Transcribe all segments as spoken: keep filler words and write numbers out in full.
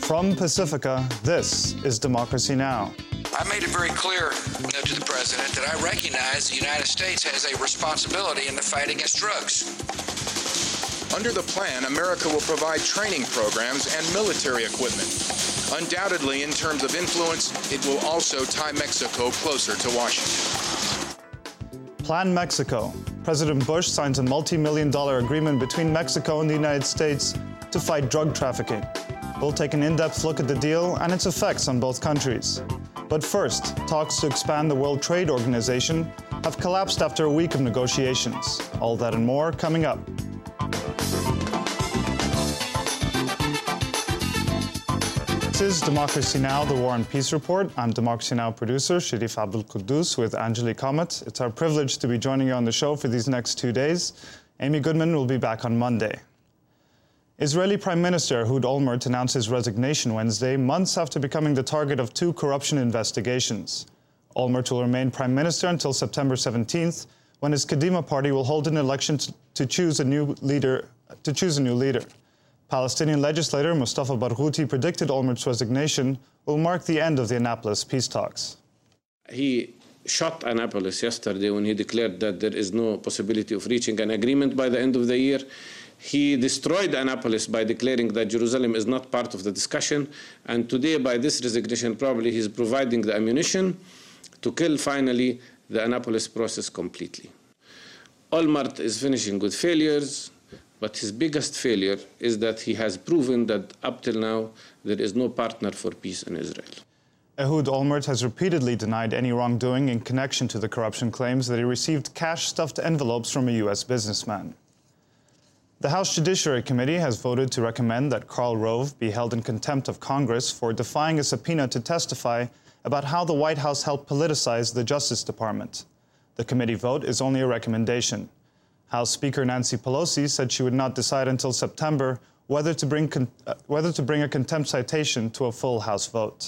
From Pacifica, this is Democracy Now! I made it very clear to the president that I recognize the United States has a responsibility in the fight against drugs. Under the plan, America will provide training programs and military equipment. Undoubtedly, in terms of influence, it will also tie Mexico closer to Washington. Plan Mexico. President Bush signs a multi-million dollar agreement between Mexico and the United States to fight drug trafficking. We'll take an in-depth look at the deal and its effects on both countries. But first, talks to expand the World Trade Organization have collapsed after a week of negotiations. All that and more coming up. This is Democracy Now!, the War and Peace Report. I'm Democracy Now! Producer Sharif Abdul Quddus with Anjali Kamat. It's our privilege to be joining you on the show for these next two days. Amy Goodman will be back on Monday. Israeli Prime Minister Ehud Olmert announced his resignation Wednesday, months after becoming the target of two corruption investigations. Olmert will remain Prime Minister until September seventeenth, when his Kadima party will hold an election to choose a new leader. To choose a new leader. Palestinian legislator Mustafa Barghouti predicted Olmert's resignation will mark the end of the Annapolis peace talks. He shot Annapolis yesterday when he declared that there is no possibility of reaching an agreement by the end of the year. He destroyed Annapolis by declaring that Jerusalem is not part of the discussion. And today, by this resignation, probably he's providing the ammunition to kill, finally, the Annapolis process completely. Olmert is finishing with failures, but his biggest failure is that he has proven that up till now, there is no partner for peace in Israel. Ehud Olmert has repeatedly denied any wrongdoing in connection to the corruption claims that he received cash-stuffed envelopes from a U S businessman. The House Judiciary Committee has voted to recommend that Karl Rove be held in contempt of Congress for defying a subpoena to testify about how the White House helped politicize the Justice Department. The committee vote is only a recommendation. House Speaker Nancy Pelosi said she would not decide until September whether to bring, con- uh, whether to bring a contempt citation to a full House vote.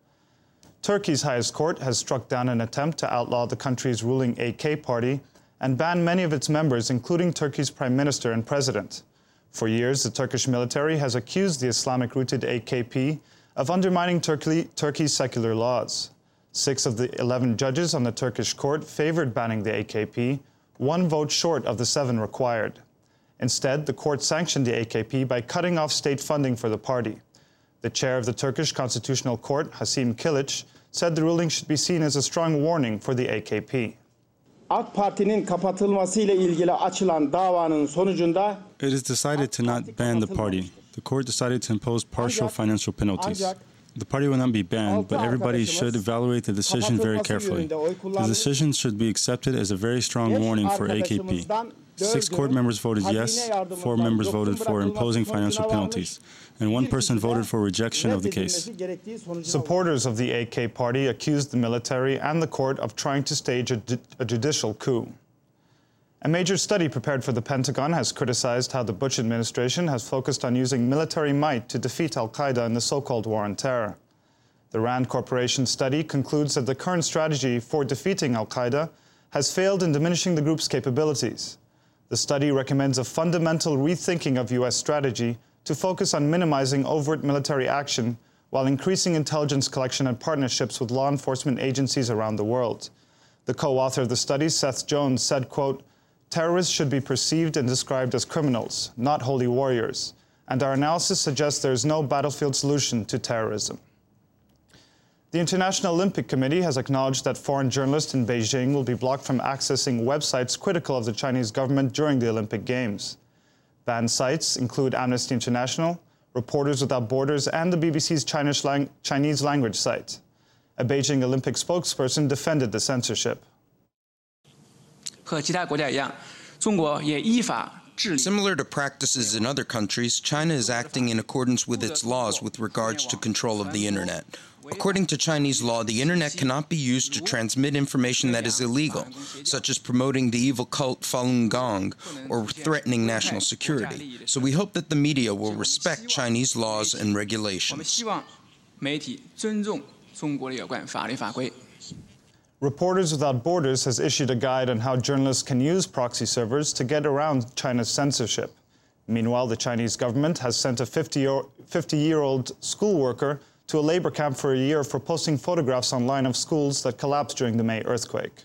Turkey's highest court has struck down an attempt to outlaw the country's ruling A K party and ban many of its members, including Turkey's prime minister and president. For years, the Turkish military has accused the Islamic-rooted A K P of undermining Turkey, Turkey's secular laws. Six of the eleven judges on the Turkish court favored banning the A K P, one vote short of the seven required. Instead, the court sanctioned the A K P by cutting off state funding for the party. The chair of the Turkish Constitutional Court, Hasim Kilic, said the ruling should be seen as a strong warning for the A K P. AK Parti'nin kapatılmasıyla ilgili açılan davanın sonucunda It is decided to not ban the party. The court decided to impose partial financial penalties. The party will not be banned, but everybody should evaluate the decision very carefully. The decision should be accepted as a very strong warning for A K P. Six court members voted yes, four members voted for imposing financial penalties, and one person voted for rejection of the case. Supporters of the A K party accused the military and the court of trying to stage a, ju- a judicial coup. A major study prepared for the Pentagon has criticized how the Bush administration has focused on using military might to defeat al-Qaeda in the so-called war on terror. The RAND Corporation study concludes that the current strategy for defeating al-Qaeda has failed in diminishing the group's capabilities. The study recommends a fundamental rethinking of U S strategy to focus on minimizing overt military action while increasing intelligence collection and partnerships with law enforcement agencies around the world. The co-author of the study, Seth Jones, said, quote, "Terrorists should be perceived and described as criminals, not holy warriors, and our analysis suggests there is no battlefield solution to terrorism." The International Olympic Committee has acknowledged that foreign journalists in Beijing will be blocked from accessing websites critical of the Chinese government during the Olympic Games. Banned sites include Amnesty International, Reporters Without Borders, and the B B C's Chinese, lang- Chinese language site. A Beijing Olympic spokesperson defended the censorship. Similar to practices in other countries, China is acting in accordance with its laws with regards to control of the Internet. According to Chinese law, the Internet cannot be used to transmit information that is illegal, such as promoting the evil cult Falun Gong or threatening national security. So we hope that the media will respect Chinese laws and regulations. Reporters Without Borders has issued a guide on how journalists can use proxy servers to get around China's censorship. Meanwhile, the Chinese government has sent a fifty-year-old school worker to a labor camp for a year for posting photographs online of schools that collapsed during the May earthquake.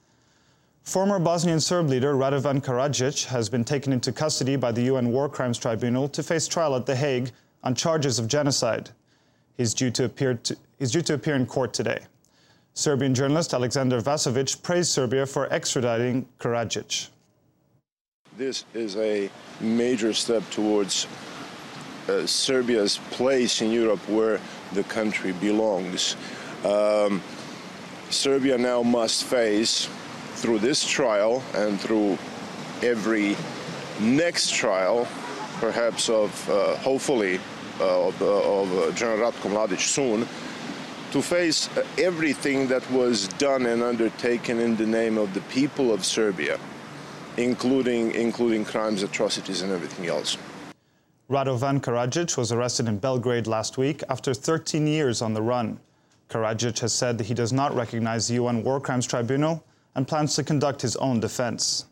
Former Bosnian Serb leader Radovan Karadzic has been taken into custody by the U N War Crimes Tribunal to face trial at The Hague on charges of genocide. He's due to appear, to, he's due to appear in court today. Serbian journalist Aleksandar Vasovic praised Serbia for extraditing Karadzic. This is a major step towards uh, Serbia's place in Europe where the country belongs. Um, Serbia now must face, through this trial and through every next trial, perhaps of, uh, hopefully, uh, of, uh, of uh, General Ratko Mladic soon, to face uh, everything that was done and undertaken in the name of the people of Serbia, including, including crimes, atrocities, and everything else. Radovan Karadzic was arrested in Belgrade last week after thirteen years on the run. Karadzic has said that he does not recognize the U N War Crimes Tribunal and plans to conduct his own defense.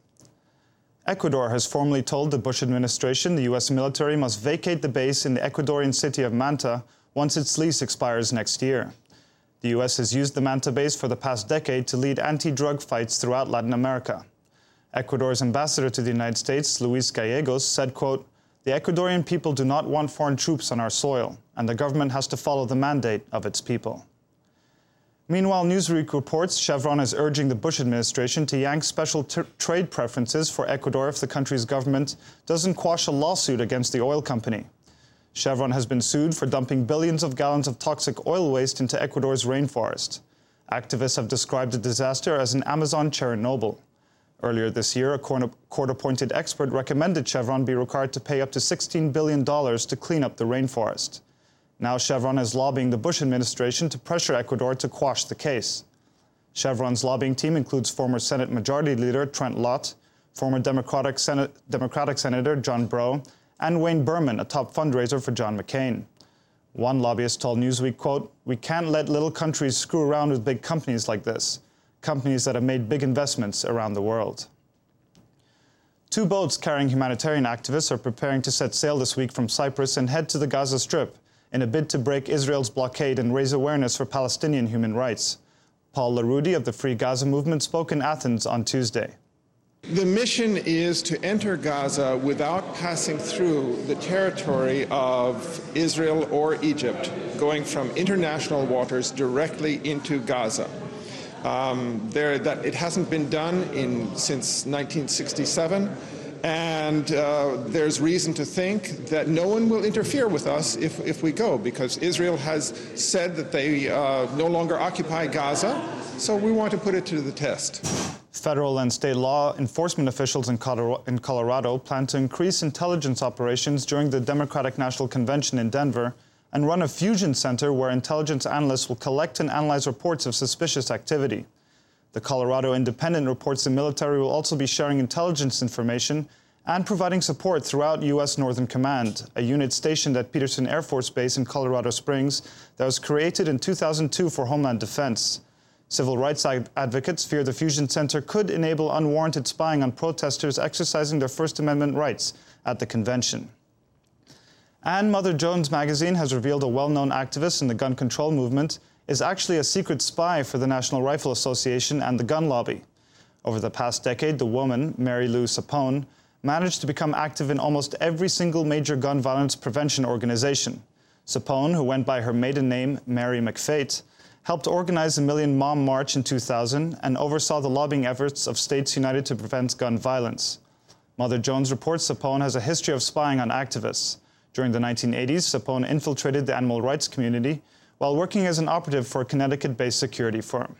Ecuador has formally told the Bush administration the U S military must vacate the base in the Ecuadorian city of Manta once its lease expires next year. The U S has used the Manta base for the past decade to lead anti-drug fights throughout Latin America. Ecuador's ambassador to the United States, Luis Gallegos, said, quote, "The Ecuadorian people do not want foreign troops on our soil, and the government has to follow the mandate of its people." Meanwhile, Newsweek reports Chevron is urging the Bush administration to yank special trade preferences for Ecuador if the country's government doesn't quash a lawsuit against the oil company. Chevron has been sued for dumping billions of gallons of toxic oil waste into Ecuador's rainforest. Activists have described the disaster as an Amazon Chernobyl. Earlier this year, a court-appointed expert recommended Chevron be required to pay up to sixteen billion dollars to clean up the rainforest. Now Chevron is lobbying the Bush administration to pressure Ecuador to quash the case. Chevron's lobbying team includes former Senate Majority Leader Trent Lott, former Democratic, Senate, Democratic Senator John Breaux, and Wayne Berman, a top fundraiser for John McCain. One lobbyist told Newsweek, quote, "We can't let little countries screw around with big companies like this, companies that have made big investments around the world." Two boats carrying humanitarian activists are preparing to set sail this week from Cyprus and head to the Gaza Strip in a bid to break Israel's blockade and raise awareness for Palestinian human rights. Paul Larudi of the Free Gaza Movement spoke in Athens on Tuesday. The mission is to enter Gaza without passing through the territory of Israel or Egypt, going from international waters directly into Gaza. Um, there, that it hasn't been done in, since nineteen sixty-seven, and uh, there's reason to think that no one will interfere with us if, if we go, because Israel has said that they uh, no longer occupy Gaza, so we want to put it to the test. Federal and state law enforcement officials in Colorado plan to increase intelligence operations during the Democratic National Convention in Denver and run a fusion center where intelligence analysts will collect and analyze reports of suspicious activity. The Colorado Independent reports the military will also be sharing intelligence information and providing support throughout U S Northern Command, a unit stationed at Peterson Air Force Base in Colorado Springs that was created in two thousand two for Homeland Defense. Civil rights advocates fear the fusion center could enable unwarranted spying on protesters exercising their First Amendment rights at the convention. And Mother Jones magazine has revealed a well-known activist in the gun control movement is actually a secret spy for the National Rifle Association and the gun lobby. Over the past decade, the woman, Mary Lou Sapone, managed to become active in almost every single major gun violence prevention organization. Sapone, who went by her maiden name, Mary McFate, helped organize the Million Mom March in two thousand and oversaw the lobbying efforts of States United to Prevent Gun Violence. Mother Jones reports Sapone has a history of spying on activists. During the nineteen eighties, Sapone infiltrated the animal rights community while working as an operative for a Connecticut-based security firm.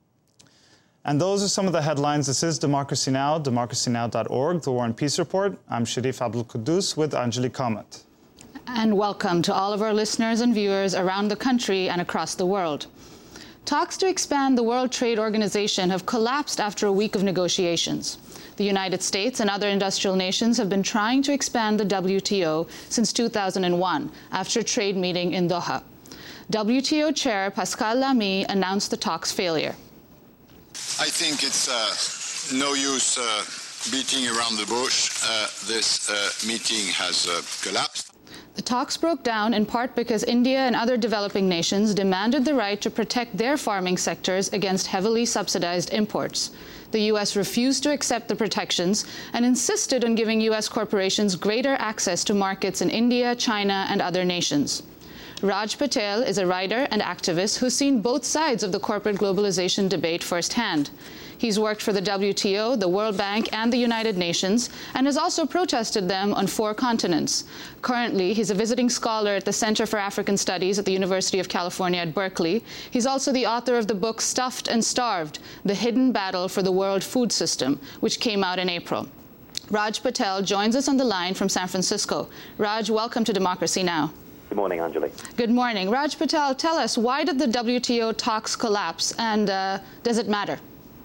And those are some of the headlines. This is Democracy Now!, democracy now dot org, the War and Peace Report. I'm Sharif Abdul-Quddus with Anjali Kamat. And welcome to all of our listeners and viewers around the country and across the world. Talks to expand the World Trade Organization have collapsed after a week of negotiations. The United States and other industrial nations have been trying to expand the W T O since two thousand one, after a trade meeting in Doha. W T O Chair Pascal Lamy announced the talks' failure. I think it's uh, no use uh, beating around the bush, uh, this uh, meeting has uh, collapsed. The talks broke down in part because India and other developing nations demanded the right to protect their farming sectors against heavily subsidized imports. The U S refused to accept the protections and insisted on giving U S corporations greater access to markets in India, China, and other nations. Raj Patel is a writer and activist who's seen both sides of the corporate globalization debate firsthand. He's worked for the W T O, the World Bank, and the United Nations, and has also protested them on four continents. Currently, he's a visiting scholar at the Center for African Studies at the University of California at Berkeley. He's also the author of the book Stuffed and Starved: The Hidden Battle for the World Food System, which came out in April. Raj Patel joins us on the line from San Francisco. Raj, welcome to Democracy Now! Good morning, Anjali. Good morning. Raj Patel, tell us, why did the W T O talks collapse, and uh, does it matter?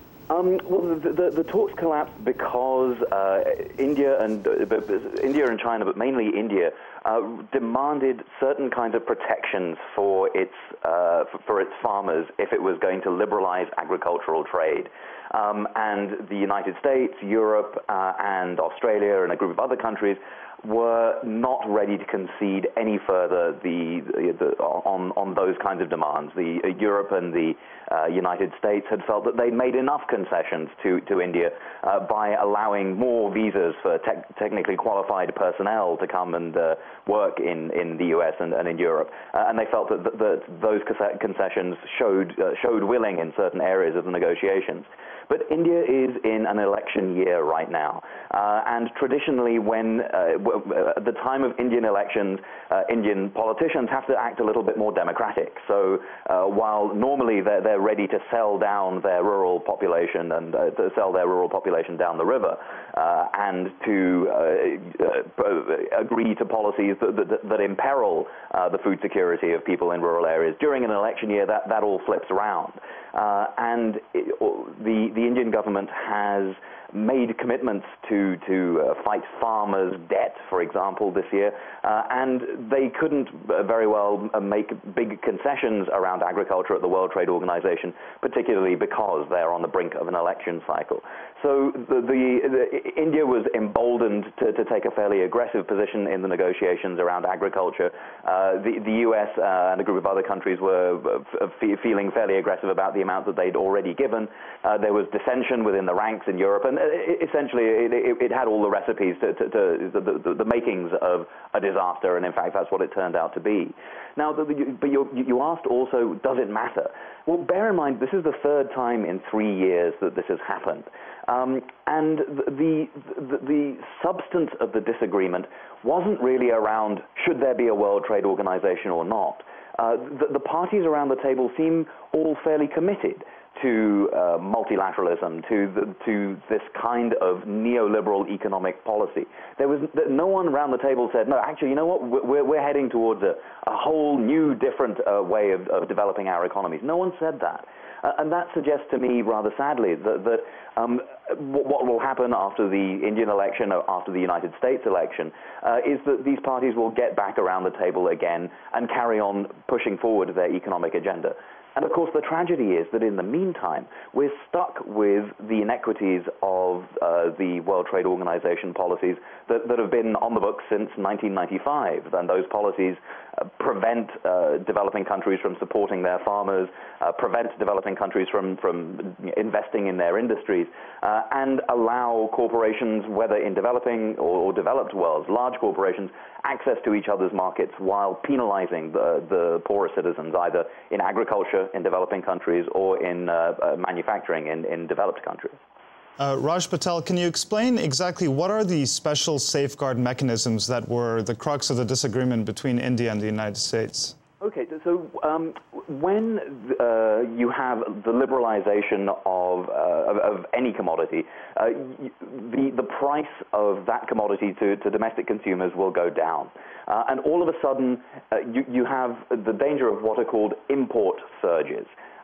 Um, well, the, the, the talks collapsed because uh, India and uh, India and China, but mainly India, uh, demanded certain kinds of protections for its uh, for, for its farmers if it was going to liberalize agricultural trade. Um, and the United States, Europe, uh, and Australia, and a group of other countries were not ready to concede any further the, the, the, on, on those kinds of demands. The, uh, Europe and the uh, United States had felt that they made enough concessions to, to India uh, by allowing more visas for te technically qualified personnel to come and uh, work in, in the U S and, and in Europe. Uh, and they felt that, that, that those concessions showed, uh, showed willing in certain areas of the negotiations. But India is in an election year right now, uh, and traditionally when, uh, at the time of Indian elections, uh, Indian politicians have to act a little bit more democratic. So uh, while normally they're, they're ready to sell down their rural population and uh, to sell their rural population down the river, uh, and to uh, uh, agree to policies that, that, that imperil uh, the food security of people in rural areas, during an election year that, that all flips around. Uh, and it, the, the Indian government has made commitments to, to uh, fight farmers' debt, for example, this year, uh, and they couldn't uh, very well uh, make big concessions around agriculture at the World Trade Organization, particularly because they're on the brink of an election cycle. So the, the, the, India was emboldened to, to take a fairly aggressive position in the negotiations around agriculture. Uh, the, the U S uh, and a group of other countries were uh, feeling fairly aggressive about the amount that they'd already given. Uh, there was dissension within the ranks in Europe, and essentially it, it, it had all the recipes to, to, to the, the, the makings of a disaster, and in fact that's what it turned out to be. Now, the, the, but you, you asked also, does it matter? Well, bear in mind, this is the third time in three years that this has happened. Um, and the, the, the substance of the disagreement wasn't really around should there be a World Trade Organization or not. Uh, the, the parties around the table seem all fairly committed to uh, multilateralism, to, the, to this kind of neoliberal economic policy. There was no one around the table said, no, actually, you know what, we're, we're heading towards a, a whole new, different uh, way of, of developing our economies. No one said that. Uh, and that suggests to me, rather sadly, that, that um, what will happen after the Indian election, or after the United States election, uh, is that these parties will get back around the table again and carry on pushing forward their economic agenda. And of course, the tragedy is that in the meantime, we're stuck with the inequities of uh, the World Trade Organization policies that, that have been on the books since nineteen ninety-five. And those policies uh, prevent uh, developing countries from supporting their farmers, uh, prevent developing countries from, from investing in their industries, uh, and allow corporations, whether in developing or, or developed worlds, large corporations, access to each other's markets while penalizing the, the poorer citizens, either in agriculture in developing countries or in uh, uh, manufacturing in, in developed countries. Uh, Raj Patel, can you explain exactly what are the special safeguard mechanisms that were the crux of the disagreement between India and the United States? Okay, so um, when uh, you have the liberalization of, uh, of, of any commodity, uh, the, the price of that commodity to, to domestic consumers will go down. Uh, and all of a sudden, uh, you, you have the danger of what are called import surges.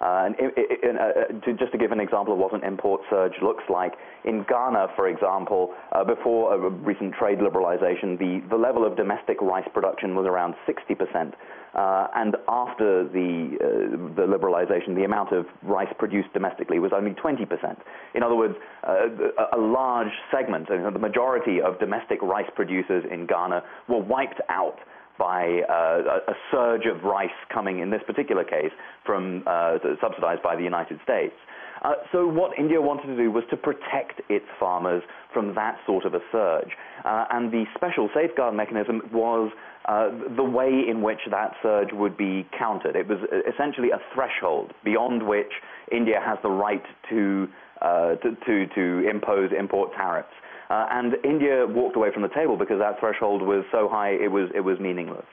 Uh, and it, it, uh, to, just to give an example of what an import surge looks like, in Ghana, for example, uh, before a recent trade liberalization, the, the level of domestic rice production was around sixty percent. Uh, and after the, uh, the liberalization, the amount of rice produced domestically was only twenty percent. In other words, uh, a, a large segment, uh, the majority of domestic rice producers in Ghana were wiped out by uh, a, a surge of rice coming, in this particular case, from uh, subsidized by the United States. Uh, so what India wanted to do was to protect its farmers from that sort of a surge. Uh, and the special safeguard mechanism was uh, the way in which that surge would be countered. It was essentially a threshold beyond which India has the right to, uh, to, to, to impose import tariffs. Uh, and India walked away from the table because that threshold was so high it was, it was meaningless.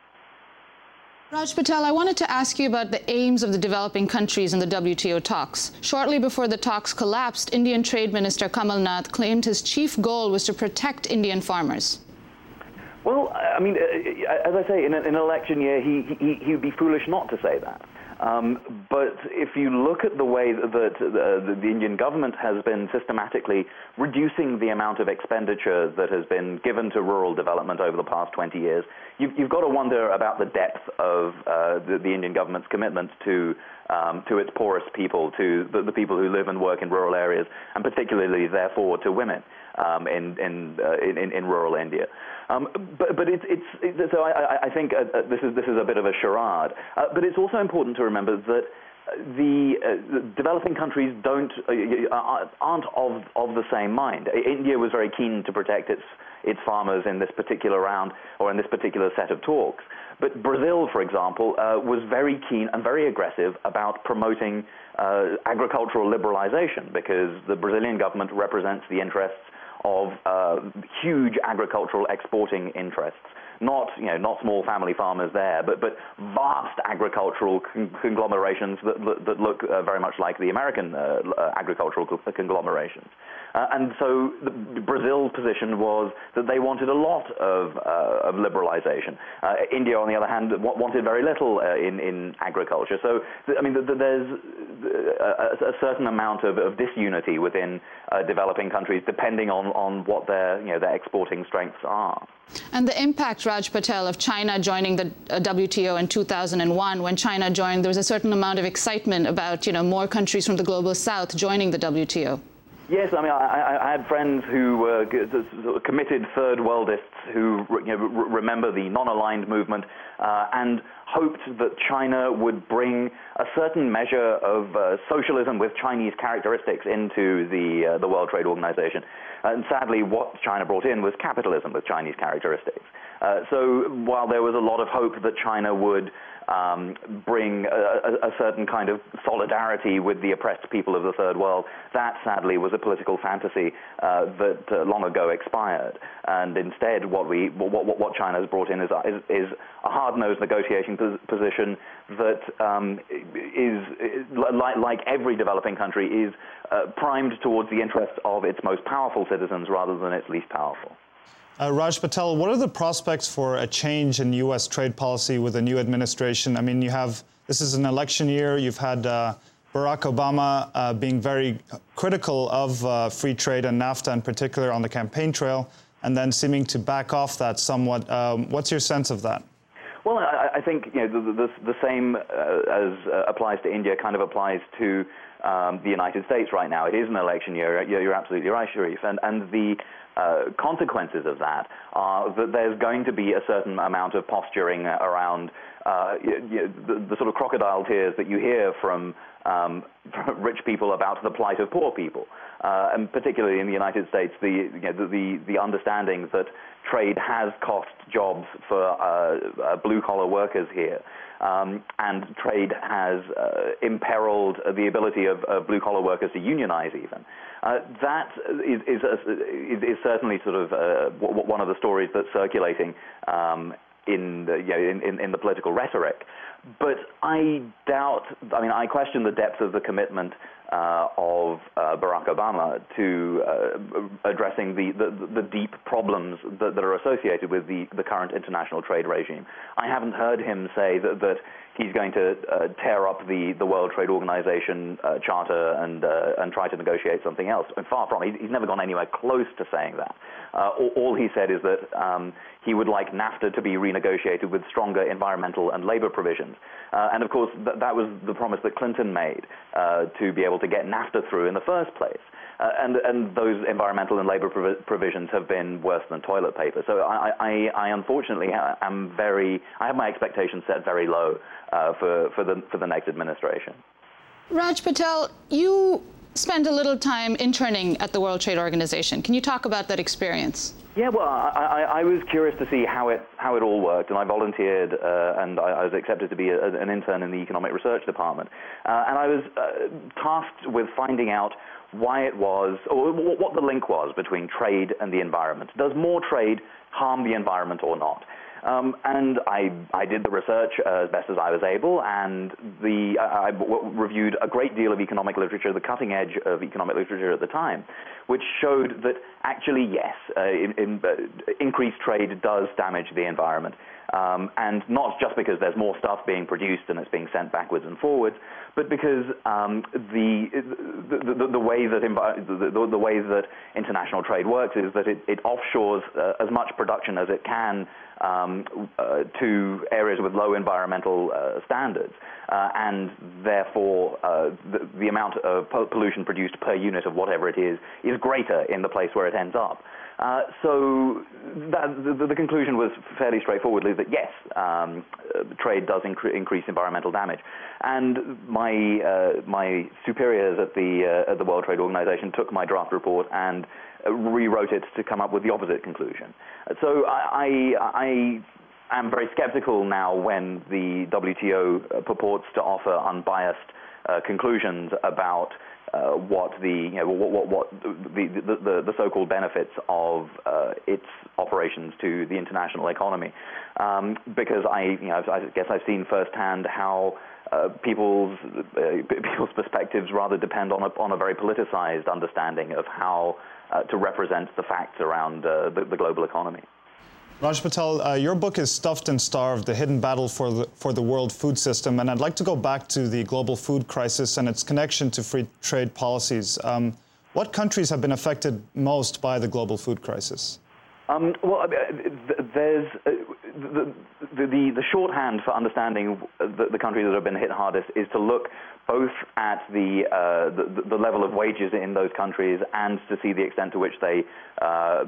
Raj Patel, I wanted to ask you about the aims of the developing countries in the W T O talks. Shortly before the talks collapsed, Indian Trade Minister Kamal Nath claimed his chief goal was to protect Indian farmers. Well, I mean, as I say, in an election year, he, he, he would be foolish not to say that. Um, but if you look at the way that the, the Indian government has been systematically reducing the amount of expenditure that has been given to rural development over the past twenty years, you've, you've got to wonder about the depth of uh, the, the Indian government's commitment to um, to its poorest people, to the, the people who live and work in rural areas, and particularly, therefore, to women um, in, in, uh, in, in rural India. Um, but but it's, it's, it's so I, I think uh, this is this is a bit of a charade. Uh, but it's also important to remember that the, uh, the developing countries don't uh, aren't of of the same mind. India was very keen to protect its its farmers in this particular round or in this particular set of talks. But Brazil, for example, uh, was very keen and very aggressive about promoting uh, agricultural liberalization because the Brazilian government represents the interests of uh, huge agricultural exporting interests. Not, you know, not small family farmers there, but, but vast agricultural con conglomerations that, that, that look uh, very much like the American uh, uh, agricultural conglomerations. Uh, and so the, Brazil's position was that they wanted a lot of, uh, of liberalization. Uh, India, on the other hand, wanted very little uh, in, in agriculture. So, I mean, there's a, a certain amount of, of disunity within uh, developing countries depending on, on what their, you know, their exporting strengths are. And the impact, Raj Patel, of China joining the W T O in two thousand one, when China joined, there was a certain amount of excitement about, you know, more countries from the global south joining the W T O. Yes, I mean, I, I had friends who were uh, committed third worldists who, you know, remember the non-aligned movement uh, and hoped that China would bring a certain measure of uh, socialism with Chinese characteristics into the uh, the World Trade Organization. And sadly, what China brought in was capitalism with Chinese characteristics. Uh, so while there was a lot of hope that China would um, bring a, a certain kind of solidarity with the oppressed people of the Third World, that sadly was a political fantasy uh, that uh, long ago expired. And instead, what we, what, what China has brought in is, is, is a hard-nosed negotiating pos position that um, is, like, like every developing country, is uh, primed towards the interests of its most powerful citizens rather than its least powerful. Uh, Raj Patel, what are the prospects for a change in U S trade policy with a new administration? I mean, you have, this is an election year, you've had uh, Barack Obama uh, being very critical of uh, free trade and NAFTA in particular on the campaign trail, and then seeming to back off that somewhat. Um, what's your sense of that? Well, I, I think, you know, the, the, the same uh, as uh, applies to India kind of applies to um, the United States right now. It is an election year. You're, you're absolutely right, Sharif. And, and the uh, consequences of that are that there's going to be a certain amount of posturing around uh, you, you, the, the sort of crocodile tears that you hear from um, rich people about the plight of poor people. Uh, and particularly in the United States, the, you know, the, the, the understanding that trade has cost jobs for uh, uh, blue-collar workers here. Um, and trade has uh, imperiled the ability of, of blue-collar workers to unionize even. Uh, that is, is, a, is, is certainly sort of uh, one of the stories that's circulating um, in, the, you know, in, in, in the political rhetoric. but I doubt, I mean, I question the depth of the commitment uh, of uh, Barack Obama to uh, addressing the, the, the deep problems that, that are associated with the, the current international trade regime. I haven't heard him say that, that he's going to uh, tear up the, the World Trade Organization uh, charter and, uh, and try to negotiate something else. And far from it. He's never gone anywhere close to saying that. Uh, all, all he said is that um, he would like NAFTA to be renegotiated with stronger environmental and labor provisions. Uh, and of course, th that was the promise that Clinton made uh, to be able to get NAFTA through in the first place. Uh, and, and those environmental and labor provi provisions have been worse than toilet paper. So I, I, I unfortunately am very, I have my expectations set very low uh, for, for, the, for the next administration. Raj Patel, you spent a little time interning at the World Trade Organization. Can you talk about that experience? Yeah, well, I, I, I was curious to see how it how it all worked, and I volunteered, uh, and I, I was accepted to be a, an intern in the Economic Research Department, uh, and I was uh, tasked with finding out why it was, or what the link was between trade and the environment. Does more trade harm the environment or not? Um, and I, I did the research uh, as best as I was able, and the, I, I w reviewed a great deal of economic literature, the cutting edge of economic literature at the time, which showed that actually, yes, uh, in, in, uh, increased trade does damage the environment. Um, and not just because there's more stuff being produced and it's being sent backwards and forwards, but because um, the, the, the, the, way that the, the way that international trade works is that it, it offshores uh, as much production as it can um, uh, to areas with low environmental uh, standards, uh, and therefore uh, the, the amount of pollution produced per unit of whatever it is is greater in the place where it ends up. Uh, so that, the, the conclusion was fairly straightforwardly that yes, um, uh, trade does incre increase environmental damage, and my uh, my superiors at the uh, at the World Trade Organization took my draft report and uh, rewrote it to come up with the opposite conclusion. So I, I, I am very skeptical now when the W T O purports to offer unbiased uh, conclusions about Uh, what the you know what what, what the, the, the, the so-called benefits of uh, its operations to the international economy, um, because I you know I guess I've seen firsthand how uh, people's uh, people's perspectives rather depend on a on a very politicized understanding of how uh, to represent the facts around uh, the, the global economy. Raj Patel, uh, your book is Stuffed and Starved, The Hidden Battle for the, for the World Food System, and I'd like to go back to the global food crisis and its connection to free trade policies. Um, what countries have been affected most by the global food crisis? Um, well, there's uh, the, the, the shorthand for understanding the, the countries that have been hit hardest is to look both at the, uh, the, the level of wages in those countries and to see the extent to which they uh,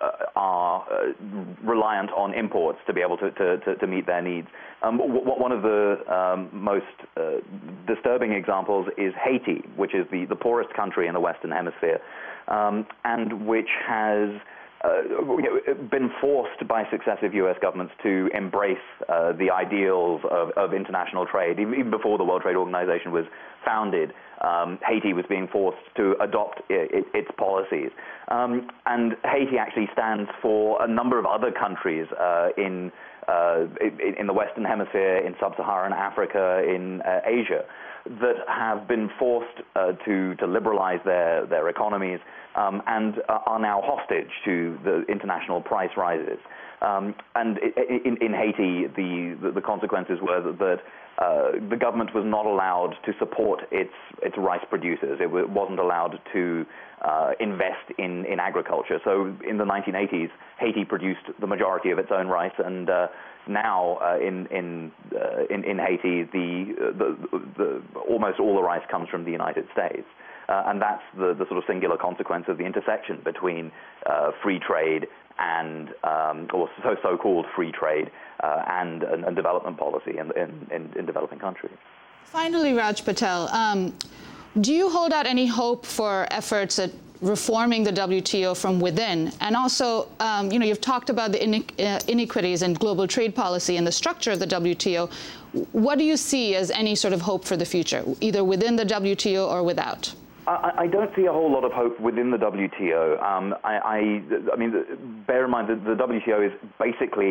are uh, reliant on imports to be able to, to, to, to meet their needs. Um, one of the um, most uh, disturbing examples is Haiti, which is the, the poorest country in the Western Hemisphere, um, and which has Uh, you know, been forced by successive U S governments to embrace uh, the ideals of, of international trade. Even, even before the World Trade Organization was founded, um, Haiti was being forced to adopt I I its policies. Um, and Haiti actually stands for a number of other countries uh, in, uh, in, in the Western Hemisphere, in Sub-Saharan Africa, in uh, Asia, that have been forced uh, to, to liberalize their, their economies um, and uh, are now hostage to the international price rises. Um, and in, in Haiti, the, the, the consequences were that, that uh, the government was not allowed to support its, its rice producers. It wasn't allowed to uh, invest in, in agriculture. So in the nineteen eighties, Haiti produced the majority of its own rice, and uh, now uh, in, in, uh, in, in Haiti, the, the, the, almost all the rice comes from the United States. Uh, and that's the, the sort of singular consequence of the intersection between uh, free trade and, um, or so, so-called free trade uh, and, and, and development policy in, in, in developing countries. Finally, Raj Patel, um, do you hold out any hope for efforts at reforming the W T O from within? And also, um, you know, you've talked about the inequities in global trade policy and the structure of the W T O. What do you see as any sort of hope for the future, either within the W T O or without? I, I don't see a whole lot of hope within the W T O. Um, I, I, I mean, bear in mind that the W T O is basically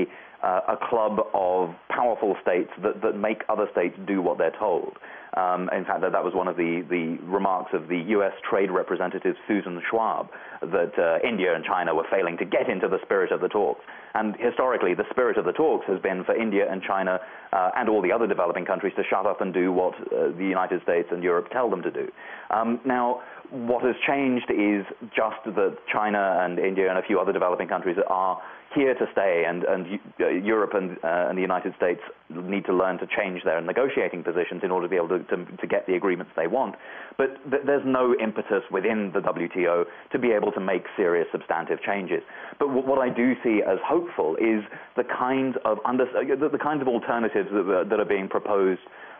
uh, a club of powerful states that, that make other states do what they're told. Um, in fact, that, that was one of the, the remarks of the U S Trade Representative Susan Schwab, that uh, India and China were failing to get into the spirit of the talks. And historically, the spirit of the talks has been for India and China uh, and all the other developing countries to shut up and do what uh, the United States and Europe tell them to do. Um, now, what has changed is just that China and India and a few other developing countries are here to stay, and, and uh, Europe and, uh, and the United States need to learn to change their negotiating positions in order to be able to, to, to get the agreements they want. But th there's no impetus within the W T O to be able to make serious substantive changes. But w what I do see as hopeful is the kinds of, under uh, the, the kinds of alternatives that, uh, that are being proposed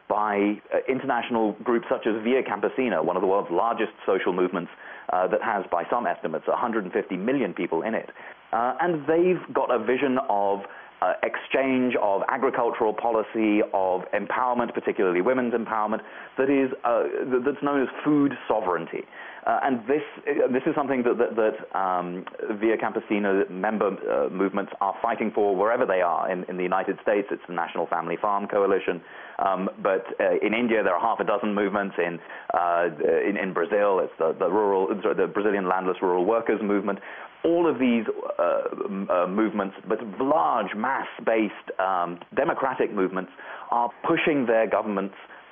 by uh, international groups such as Via Campesina, one of the world's largest social movements uh, that has, by some estimates, one hundred fifty million people in it. Uh, and they've got a vision of uh, exchange, of agricultural policy, of empowerment, particularly women's empowerment, that is uh, that's known as food sovereignty. Uh, and this uh, this is something that, that, that um, Via Campesina member uh, movements are fighting for wherever they are. In, in the United States, it's the National Family Farm Coalition. Um, but uh, in India, there are half a dozen movements. In uh, in, in Brazil, it's the, the rural, the Brazilian Landless Rural Workers Movement. All of these uh, uh, movements, but large, mass-based um, democratic movements, are pushing their governments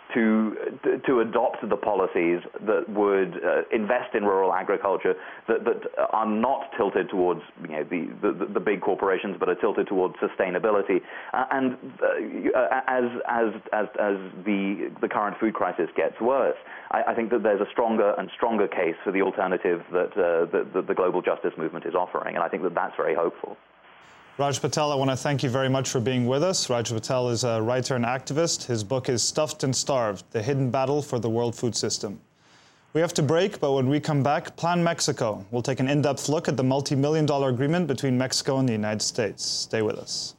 to to adopt the policies that would uh, invest in rural agriculture, that, that are not tilted towards, you know, the, the, the big corporations, but are tilted towards sustainability. Uh, and uh, as as as as the the current food crisis gets worse, I, I think that there's a stronger and stronger case for the alternative that, uh, that, that the global justice movement is offering, and I think that that's very hopeful. Raj Patel, I want to thank you very much for being with us. Raj Patel is a writer and activist. His book is Stuffed and Starved, The Hidden Battle for the World Food System. We have to break, but when we come back, Plan Mexico. We'll take an in-depth look at the multi-million dollar agreement between Mexico and the United States. Stay with us.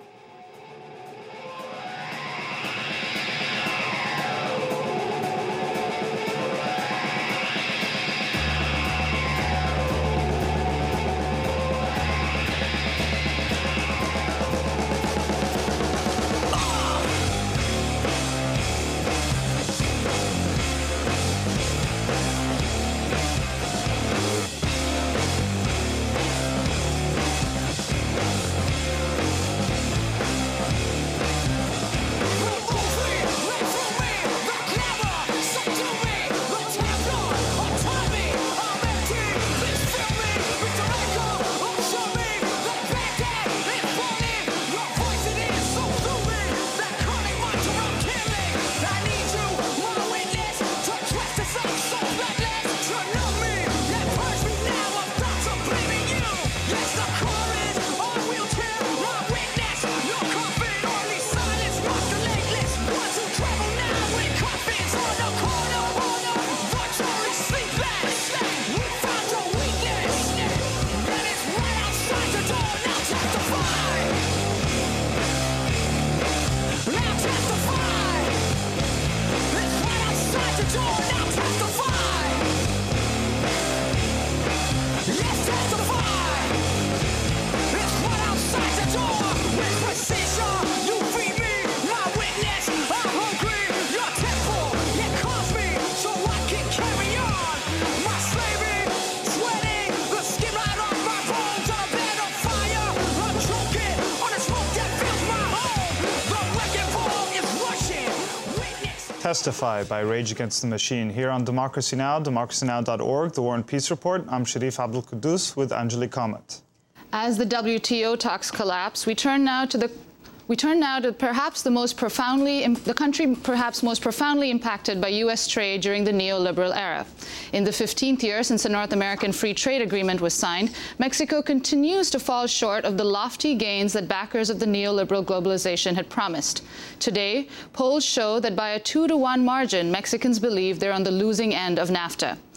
Testify by Rage Against the Machine here on Democracy Now!, democracy now dot org, The War and Peace Report. I'm Sharif Abdul Quddus with Anjali Kamat. As the W T O talks collapse, we turn now to the We turn now to perhaps the most profoundly, the country perhaps most profoundly impacted by U S trade during the neoliberal era. In the fifteenth year since the North American Free Trade Agreement was signed, Mexico continues to fall short of the lofty gains that backers of the neoliberal globalization had promised. Today, polls show that by a two to one margin, Mexicans believe they're on the losing end of NAFTA.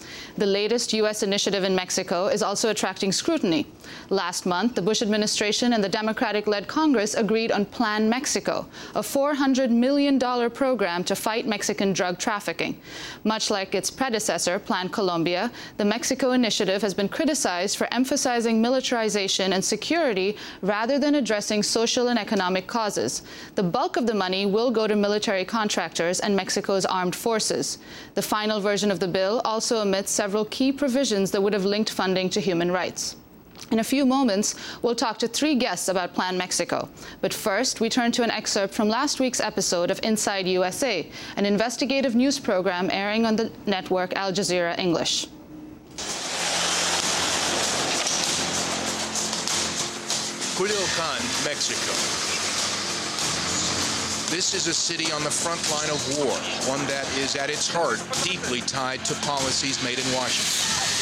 The latest U S initiative in Mexico is also attracting scrutiny. Last month, the Bush administration and the Democratic-led Congress agreed on Plan Mexico, a four hundred million dollars program to fight Mexican drug trafficking. Much like its predecessor, Plan Colombia, the Mexico initiative has been criticized for emphasizing militarization and security rather than addressing social and economic causes. The bulk of the money will go to military contractors and Mexico's armed forces. The final version of the bill also omits several key provisions that would have linked funding to human rights. In a few moments, we'll talk to three guests about Plan Mexico. But first, we turn to an excerpt from last week's episode of Inside U S A, an investigative news program airing on the network Al Jazeera English. Culiacan, Mexico. This is a city on the front line of war, one that is at its heart deeply tied to policies made in Washington.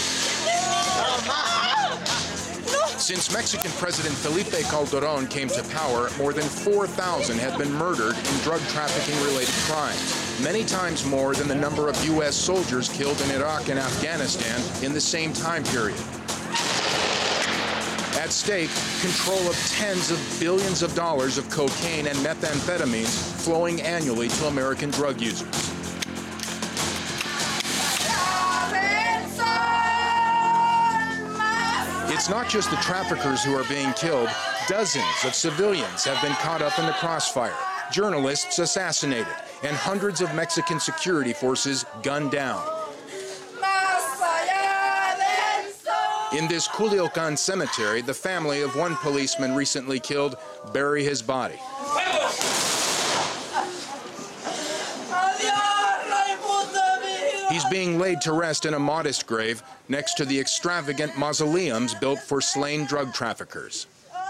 Since Mexican President Felipe Calderón came to power, more than four thousand have been murdered in drug trafficking-related crimes, many times more than the number of U S soldiers killed in Iraq and Afghanistan in the same time period. At stake, control of tens of billions of dollars of cocaine and methamphetamines flowing annually to American drug users. It's not just the traffickers who are being killed. Dozens of civilians have been caught up in the crossfire, journalists assassinated, and hundreds of Mexican security forces gunned down. In this Culiacan cemetery, the family of one policeman recently killed bury his body. He's being laid to rest in a modest grave next to the extravagant mausoleums built for slain drug traffickers.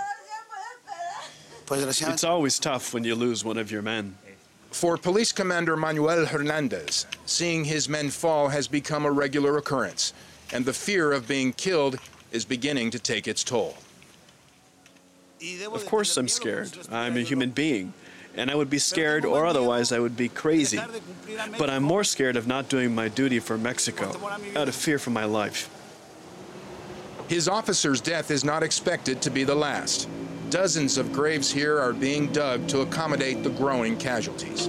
It's always tough when you lose one of your men. For Police Commander Manuel Hernandez, seeing his men fall has become a regular occurrence, and the fear of being killed is beginning to take its toll. Of course I'm scared. I'm a human being, and I would be scared or otherwise I would be crazy. But I'm more scared of not doing my duty for Mexico, out of fear for my life. His officer's death is not expected to be the last. Dozens of graves here are being dug to accommodate the growing casualties.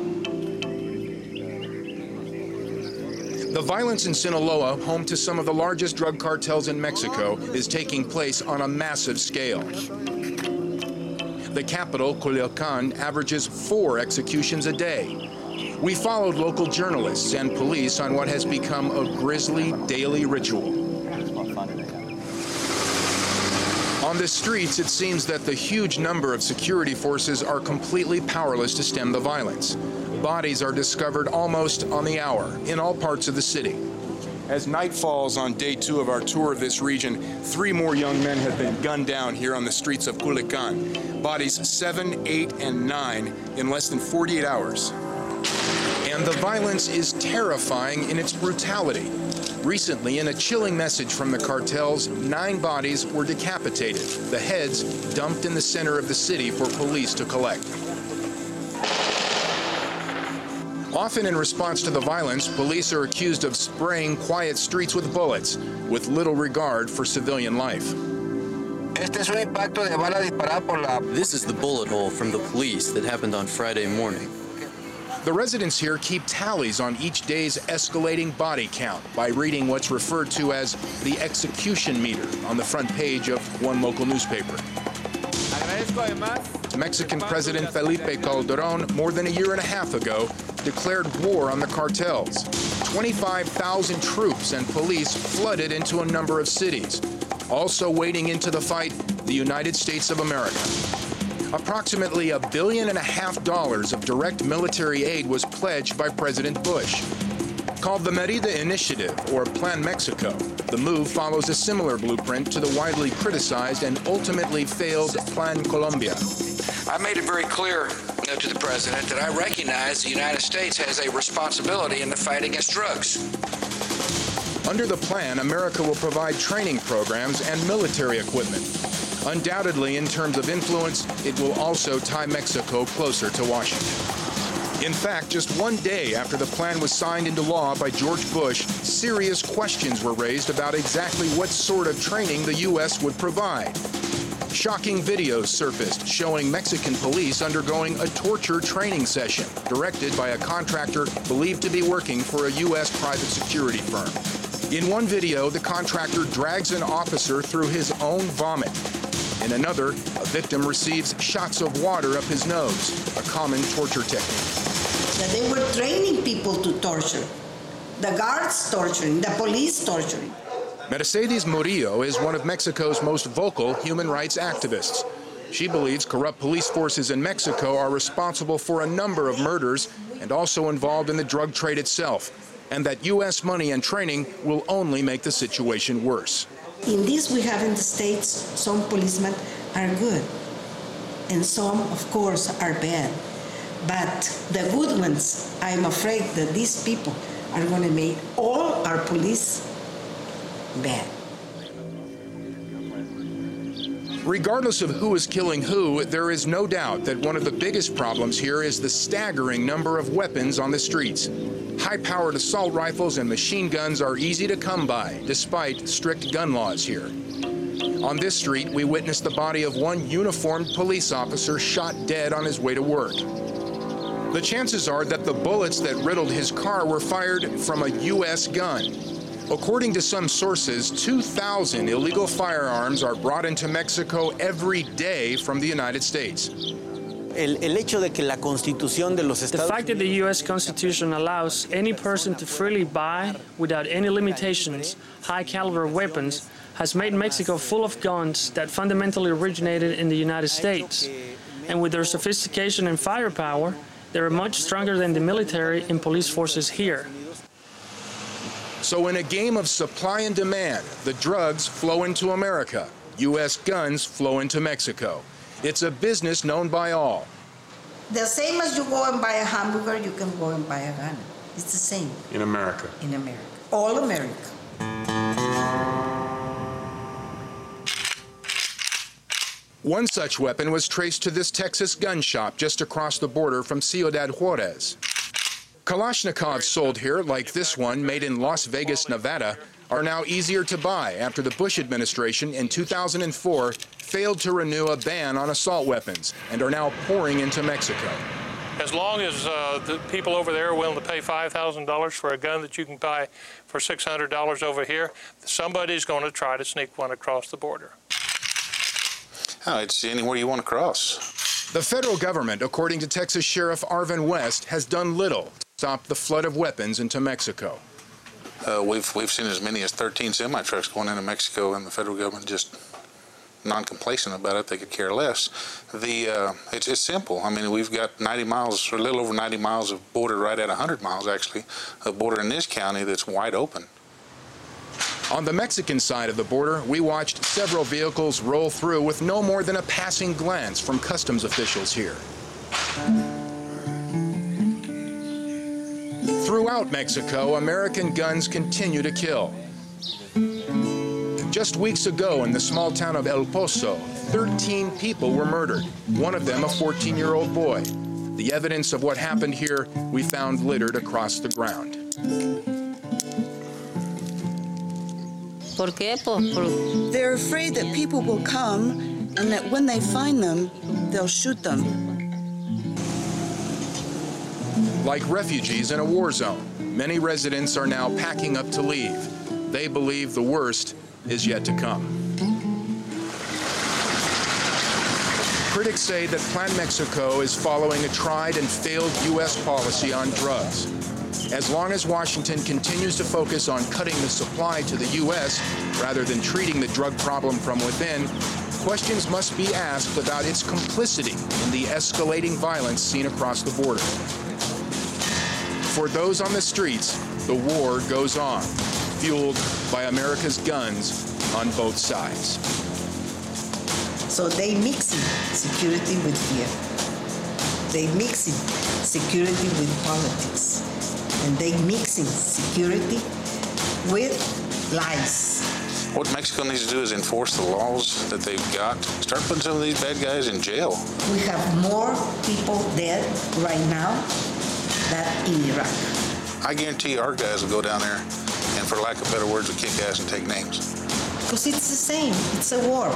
The violence in Sinaloa, home to some of the largest drug cartels in Mexico, is taking place on a massive scale. The capital, Culiacan, averages four executions a day. We followed local journalists and police on what has become a grisly daily ritual. On the streets, it seems that the huge number of security forces are completely powerless to stem the violence. Bodies are discovered almost on the hour in all parts of the city. As night falls on day two of our tour of this region, three more young men have been gunned down here on the streets of Culiacan. Bodies seven, eight, and nine in less than forty-eight hours. And the violence is terrifying in its brutality. Recently, in a chilling message from the cartels, nine bodies were decapitated, the heads dumped in the center of the city for police to collect. Often in response to the violence, police are accused of spraying quiet streets with bullets, with little regard for civilian life. This is the bullet hole from the police that happened on Friday morning. The residents here keep tallies on each day's escalating body count by reading what's referred to as the execution meter on the front page of one local newspaper. Mexican President Felipe Calderón, more than a year and a half ago, declared war on the cartels. twenty-five thousand troops and police flooded into a number of cities. Also wading into the fight, the United States of America. Approximately a billion and a half dollars of direct military aid was pledged by President Bush. Called the Merida Initiative, or Plan Mexico, the move follows a similar blueprint to the widely criticized and ultimately failed Plan Colombia. I made it very clear to the President that I recognize the United States has a responsibility in the fight against drugs. Under the plan, America will provide training programs and military equipment. Undoubtedly, in terms of influence, it will also tie Mexico closer to Washington. In fact, just one day after the plan was signed into law by George Bush, serious questions were raised about exactly what sort of training the U S would provide. Shocking videos surfaced showing Mexican police undergoing a torture training session directed by a contractor believed to be working for a U S private security firm. In one video, the contractor drags an officer through his own vomit. In another, a victim receives shots of water up his nose, a common torture technique. That they were training people to torture. The guards torturing, the police torturing. Mercedes Murillo is one of Mexico's most vocal human rights activists. She believes corrupt police forces in Mexico are responsible for a number of murders and also involved in the drug trade itself, and that U S money and training will only make the situation worse. In this we have in the States, some policemen are good, and some, of course, are bad. But the good ones, I'm afraid that these people are going to make all our police bad. Regardless of who is killing who, there is no doubt that one of the biggest problems here is the staggering number of weapons on the streets. High-powered assault rifles and machine guns are easy to come by, despite strict gun laws here. On this street, we witnessed the body of one uniformed police officer shot dead on his way to work. The chances are that the bullets that riddled his car were fired from a U S gun. According to some sources, two thousand illegal firearms are brought into Mexico every day from the United States. The fact that the U S Constitution allows any person to freely buy, without any limitations, high-caliber weapons has made Mexico full of guns that fundamentally originated in the United States. And with their sophistication and firepower, they are much stronger than the military and police forces here. So in a game of supply and demand, the drugs flow into America, U S guns flow into Mexico. It's a business known by all. The same as you go and buy a hamburger, you can go and buy a gun. It's the same. In America. In America. All America. One such weapon was traced to this Texas gun shop just across the border from Ciudad Juarez. Kalashnikovs sold here, like this one made in Las Vegas, Nevada, are now easier to buy after the Bush administration in two thousand four failed to renew a ban on assault weapons and are now pouring into Mexico. As long as uh, the people over there are willing to pay five thousand dollars for a gun that you can buy for six hundred dollars over here, somebody's going to try to sneak one across the border. Oh, it's anywhere you want to cross. The federal government, according to Texas Sheriff Arvin West, has done little to stop the flood of weapons into Mexico. Uh, we've, we've seen as many as thirteen semi-trucks going into Mexico, and the federal government just non-complacent about it. They could care less. The uh, it's, it's simple. I mean, we've got ninety miles, or a little over ninety miles of border, right at one hundred miles actually, of border in this county that's wide open. On the Mexican side of the border, we watched several vehicles roll through with no more than a passing glance from customs officials here. Throughout Mexico, American guns continue to kill. Just weeks ago in the small town of El Pozo, thirteen people were murdered, one of them a fourteen-year-old boy. The evidence of what happened here we found littered across the ground. They're afraid that people will come and that when they find them, they'll shoot them. Like refugees in a war zone, many residents are now packing up to leave. They believe the worst is yet to come. Critics say that Plan Mexico is following a tried and failed U S policy on drugs. As long as Washington continues to focus on cutting the supply to the U S rather than treating the drug problem from within, questions must be asked about its complicity in the escalating violence seen across the border. For those on the streets, the war goes on, fueled by America's guns on both sides. So they mixing security with fear. They mixing security with politics. And they mixing security with lies. What Mexico needs to do is enforce the laws that they've got. Start putting some of these bad guys in jail. We have more people dead right now that in Iraq. I guarantee our guys will go down there and, for lack of better words, will kick ass and take names. Because it's the same. It's a war.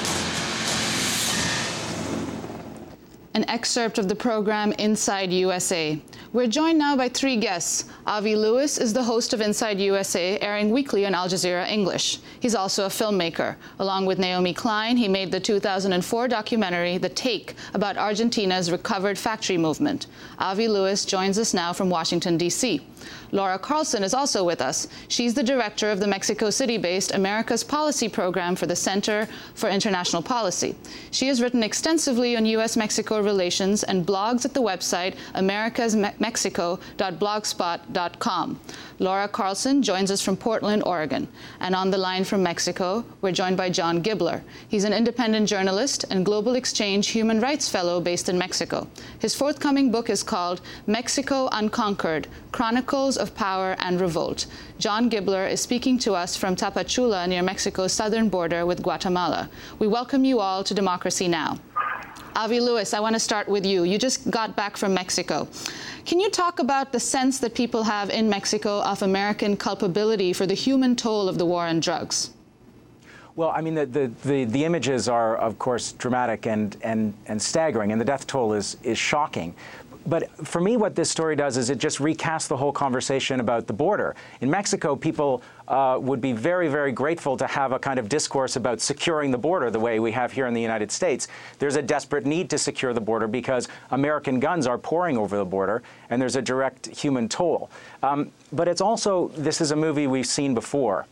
An excerpt of the program Inside U S A. We're joined now by three guests. Avi Lewis is the host of Inside U S A, airing weekly on Al Jazeera English. He's also a filmmaker. Along with Naomi Klein, he made the two thousand four documentary The Take about Argentina's recovered factory movement. Avi Lewis joins us now from Washington, D C Laura Carlson is also with us. She's the director of the Mexico City-based America's Policy Program for the Center for International Policy. She has written extensively on U S Mexico relations and blogs at the website americas mexico dot blogspot dot com. Laura Carlson joins us from Portland, Oregon. And on the line from Mexico, we're joined by John Gibler. He's an independent journalist and Global Exchange Human Rights Fellow based in Mexico. His forthcoming book is called Mexico Unconquered: Chronicles of Power and Revolt. John Gibler is speaking to us from Tapachula near Mexico's southern border with Guatemala. We welcome you all to Democracy Now! Avi Lewis, I want to start with you. You just got back from Mexico. Can you talk about the sense that people have in Mexico of American culpability for the human toll of the war on drugs? Well, I mean, the, the, the, the images are, of course, dramatic and, and, and staggering, and the death toll is, is shocking. But for me, what this story does is it just recasts the whole conversation about the border. In Mexico, people uh, would be very, very grateful to have a kind of discourse about securing the border the way we have here in the United States. There's a desperate need to secure the border because American guns are pouring over the border, and there's a direct human toll. Um, but it's also, this is a movie we've seen before.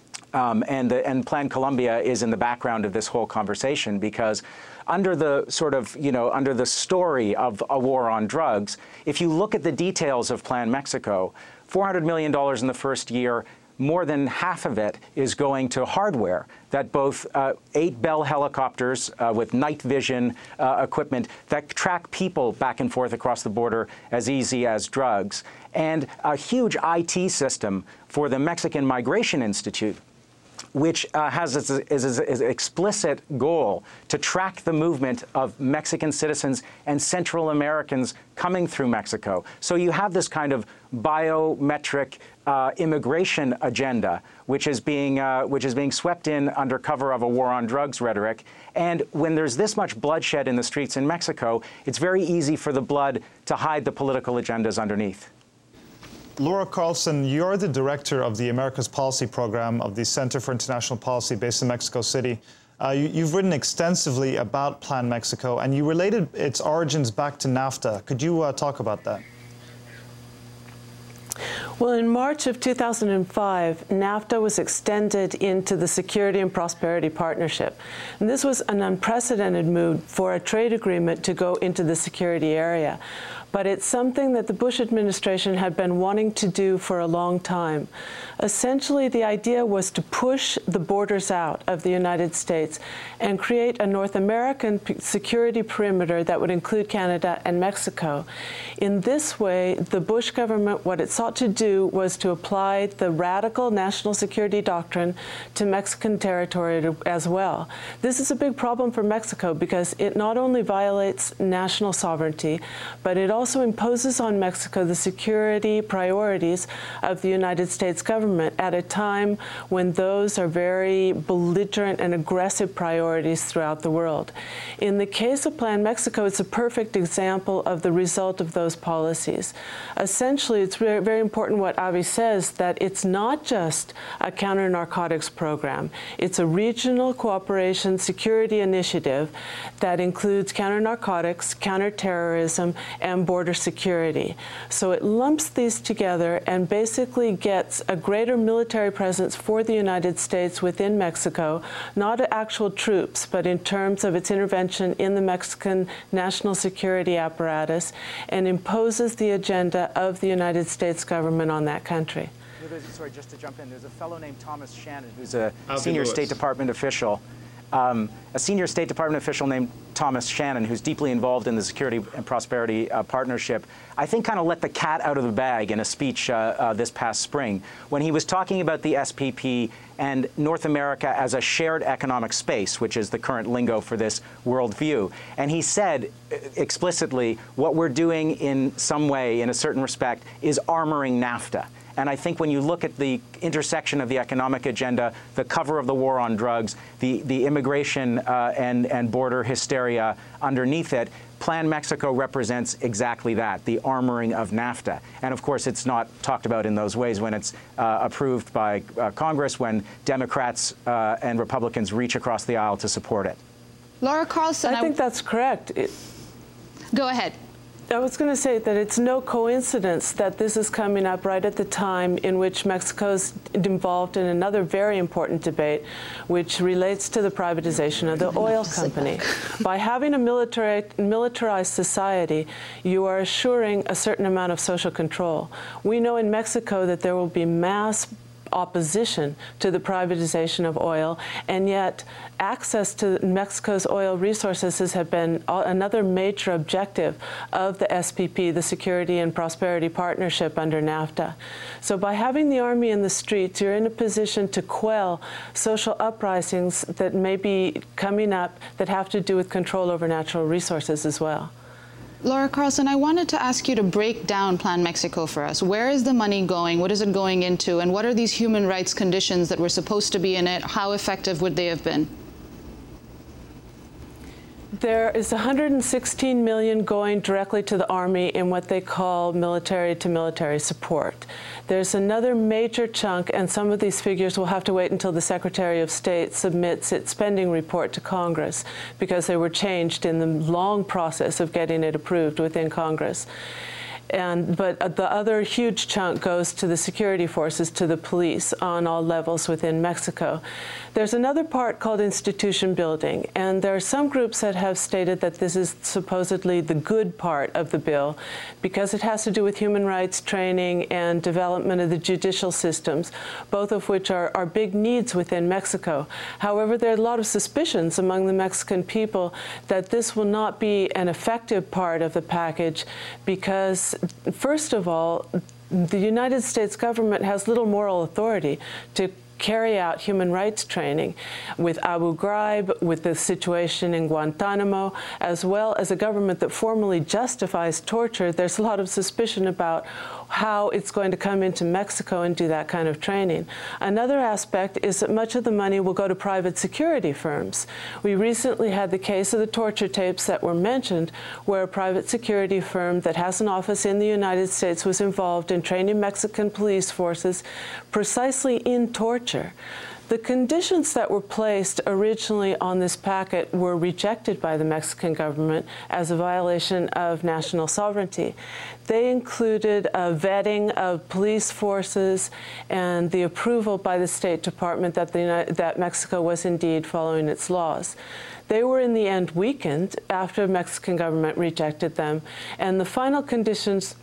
Um, and, the, and Plan Colombia is in the background of this whole conversation because under the sort of, you know, under the story of a war on drugs, if you look at the details of Plan Mexico, four hundred million dollars in the first year, more than half of it is going to hardware that both uh, eight Bell helicopters uh, with night vision uh, equipment that track people back and forth across the border as easy as drugs, and a huge I T system for the Mexican Migration Institute, which uh, has as, as, as, as explicit goal to track the movement of Mexican citizens and Central Americans coming through Mexico. So you have this kind of biometric uh, immigration agenda, which is being uh, which is being swept in under cover of a war on drugs rhetoric. And when there's this much bloodshed in the streets in Mexico, it's very easy for the blood to hide the political agendas underneath. Laura Carlson, you're the director of the America's Policy Program of the Center for International Policy based in Mexico City. Uh, you, you've written extensively about Plan Mexico, and you related its origins back to NAFTA. Could you uh, talk about that? Well, in March of two thousand five, NAFTA was extended into the Security and Prosperity Partnership. And this was an unprecedented move for a trade agreement to go into the security area. But it's something that the Bush administration had been wanting to do for a long time. Essentially, the idea was to push the borders out of the United States and create a North American security perimeter that would include Canada and Mexico. In this way, the Bush government, what it sought to do was to apply the radical national security doctrine to Mexican territory as well. This is a big problem for Mexico because it not only violates national sovereignty, but it also also imposes on Mexico the security priorities of the United States government at a time when those are very belligerent and aggressive priorities throughout the world. In the case of Plan Mexico, it's a perfect example of the result of those policies. Essentially, it's very, very important what Avi says, that it's not just a counter-narcotics program. It's a regional cooperation security initiative that includes counter-narcotics, counter-terrorism, and border security. So it lumps these together and basically gets a greater military presence for the United States within Mexico, not actual troops, but in terms of its intervention in the Mexican national security apparatus, and imposes the agenda of the United States government on that country. Sorry, just to jump in, there's a fellow named Thomas Shannon, who's a senior State Department official. Um, a senior State Department official named Thomas Shannon, who's deeply involved in the Security and Prosperity uh, Partnership, I think kind of let the cat out of the bag in a speech uh, uh, this past spring when he was talking about the S P P and North America as a shared economic space, which is the current lingo for this worldview. And he said explicitly, what we're doing in some way, in a certain respect, is armoring NAFTA. And I think when you look at the intersection of the economic agenda, the cover of the war on drugs, the, the immigration uh, and, and border hysteria underneath it, Plan Mexico represents exactly that, the armoring of NAFTA. And of course, it's not talked about in those ways when it's uh, approved by uh, Congress, when Democrats uh, and Republicans reach across the aisle to support it. Laura Carlson, I think that's correct. It, Go ahead. I was going to say that it's no coincidence that this is coming up right at the time in which Mexico's involved in another very important debate, which relates to the privatization of the oil company. By having a military, militarized society, you are assuring a certain amount of social control. We know in Mexico that there will be mass opposition to the privatization of oil, and yet access to Mexico's oil resources has been another major objective of the S P P, the Security and Prosperity Partnership under NAFTA. So by having the army in the streets, you're in a position to quell social uprisings that may be coming up that have to do with control over natural resources as well. Laura Carlson, I wanted to ask you to break down Plan Mexico for us. Where is the money going? What is it going into? And what are these human rights conditions that were supposed to be in it? How effective would they have been? There is one hundred sixteen million dollars going directly to the Army in what they call military-to-military support. There's another major chunk, and some of these figures will have to wait until the Secretary of State submits its spending report to Congress, because they were changed in the long process of getting it approved within Congress. And, but the other huge chunk goes to the security forces, to the police on all levels within Mexico. There's another part called institution building, and there are some groups that have stated that this is supposedly the good part of the bill because it has to do with human rights training and development of the judicial systems, both of which are, are big needs within Mexico. However, there are a lot of suspicions among the Mexican people that this will not be an effective part of the package because, first of all, the United States government has little moral authority to carry out human rights training with Abu Ghraib, with the situation in Guantanamo, as well as a government that formally justifies torture. There's a lot of suspicion about how it's going to come into Mexico and do that kind of training. Another aspect is that much of the money will go to private security firms. We recently had the case of the torture tapes that were mentioned, where a private security firm that has an office in the United States was involved in training Mexican police forces precisely in torture. The conditions that were placed originally on this packet were rejected by the Mexican government as a violation of national sovereignty. They included a vetting of police forces and the approval by the State Department that, the, that Mexico was indeed following its laws. They were in the end weakened after the Mexican government rejected them, and the final conditions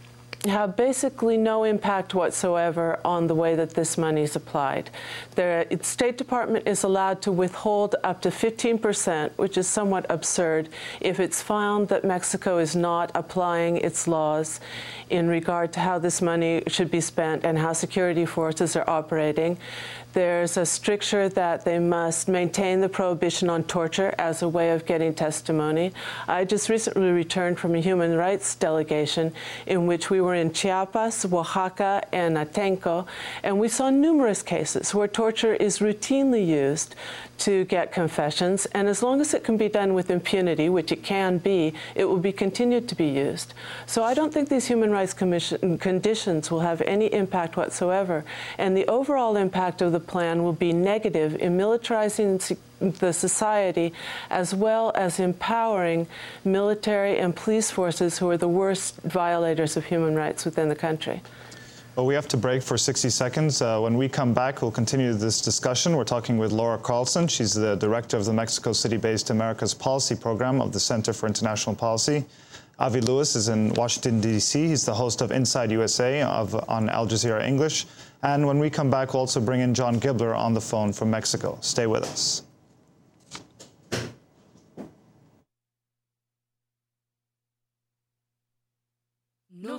have basically no impact whatsoever on the way that this money is applied. The State Department is allowed to withhold up to fifteen percent, which is somewhat absurd, if it's found that Mexico is not applying its laws in regard to how this money should be spent and how security forces are operating. There's a stricture that they must maintain the prohibition on torture as a way of getting testimony. I just recently returned from a human rights delegation in which we were in Chiapas, Oaxaca, and Atenco, and we saw numerous cases where torture is routinely used to get confessions, and as long as it can be done with impunity, which it can be, it will be continued to be used. So I don't think these human rights commission conditions will have any impact whatsoever, and the overall impact of the plan will be negative in militarizing the society as well as empowering military and police forces who are the worst violators of human rights within the country. Well, we have to break for sixty seconds. Uh, when we come back, we'll continue this discussion. We're talking with Laura Carlson. She's the director of the Mexico City-based America's Policy Program of the Center for International Policy. Avi Lewis is in Washington, D C He's the host of Inside U S A of, on Al Jazeera English. And when we come back, we'll also bring in John Gibler on the phone from Mexico. Stay with us.